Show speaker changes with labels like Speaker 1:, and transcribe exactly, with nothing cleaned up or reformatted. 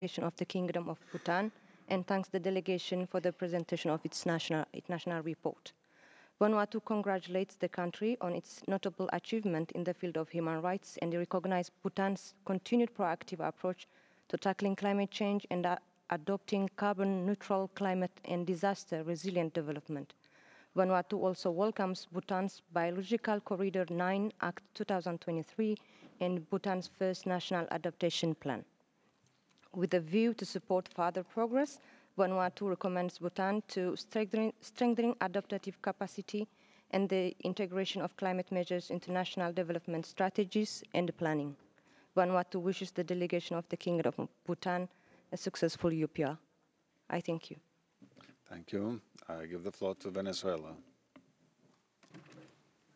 Speaker 1: delegation of the Kingdom of Bhutan and thanks the delegation for the presentation of its national, its national report. Vanuatu congratulates the country on its notable achievement in the field of human rights and recognizes Bhutan's continued proactive approach to tackling climate change and uh, adopting carbon neutral climate and disaster resilient development. Vanuatu also welcomes Bhutan's Biological Corridor nine Act two thousand twenty-three and Bhutan's first national adaptation plan. With a view to support further progress, Vanuatu recommends Bhutan to strengthen, strengthening adaptive capacity and the integration of climate measures into national development strategies and planning. Vanuatu wishes the delegation of the Kingdom of Bhutan a successful U P R. I thank you.
Speaker 2: Thank you. I give the floor to Venezuela.